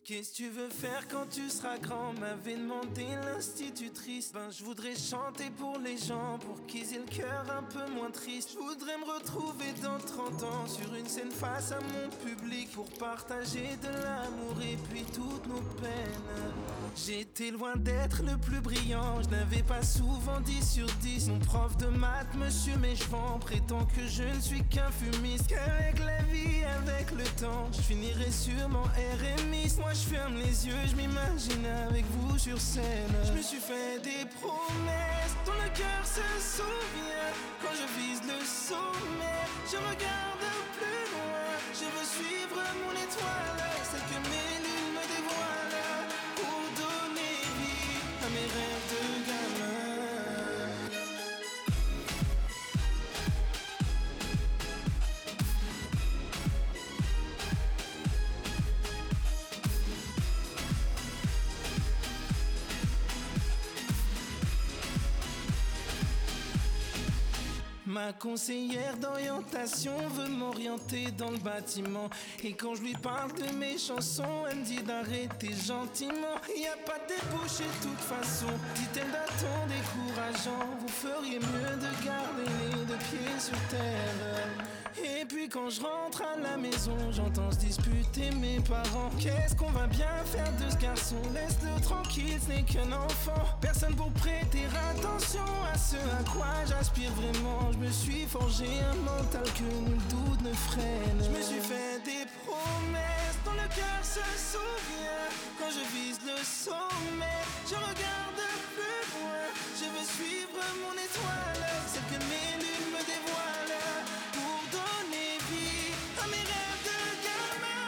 Qu'est-ce que tu veux faire quand tu seras grand? M'avait demandé l'institutrice. Ben je voudrais chanter pour les gens, pour qu'ils aient le cœur un peu moins triste. Je voudrais me retrouver dans 30 ans sur une scène face à mon public, pour partager de l'amour et puis toutes nos peines. J'étais loin d'être le plus brillant, je n'avais pas souvent 10 sur 10. Mon prof de maths, monsieur Méchevant, prétend que je ne suis qu'un fumiste, qu'avec la vie, avec le temps, je finirai sûrement RMiste. Moi je ferme les yeux, je m'imagine avec vous sur scène. Je me suis fait des promesses dont le cœur se souvient. Quand je vise le sommet, je regarde plus loin. Je veux suivre mon étoile, celle que mes lunes me dévoilent, pour donner vie à mes rêves de gamin. Ma conseillère d'orientation veut m'orienter dans le bâtiment. Et quand je lui parle de mes chansons, elle me dit d'arrêter gentiment. Y a pas de débouché de toute façon, dit-elle d'un ton décourageant. Vous feriez mieux de garder les deux pieds sur terre. Et puis quand je rentre à la maison, j'entends se disputer mes parents. Qu'est-ce qu'on va bien faire de ce garçon? Laisse-le tranquille, ce n'est qu'un enfant. Personne pour prêter attention à ce à quoi j'aspire vraiment. Je me suis forgé un mental que nul doute ne freine. Je me suis fait des promesses dont le cœur se souvient. Quand je vise le sommet, je regarde plus loin. Je veux suivre mon étoile, celle que mes lunes me dévoilent, pour donner vie à mes rêves de gamin.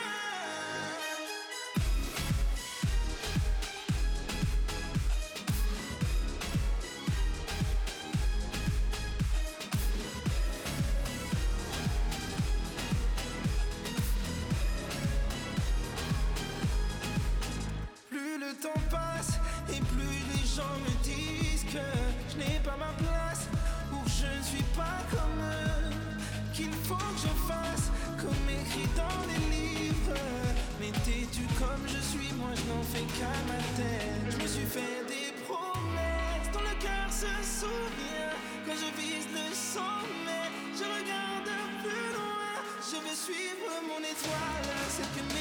Plus le temps passe et plus les gens me disent que je n'ai pas ma place, ou que je ne suis pas comme eux, qu'il faut que je fasse comme écrit dans les livres. Mais t'es-tu comme je suis? Moi je n'en fais qu'à ma tête. Je me suis fait des promesses dont le cœur se souvient. Quand je vise le sommet, je regarde plus loin. Je veux suivre mon étoile, celle que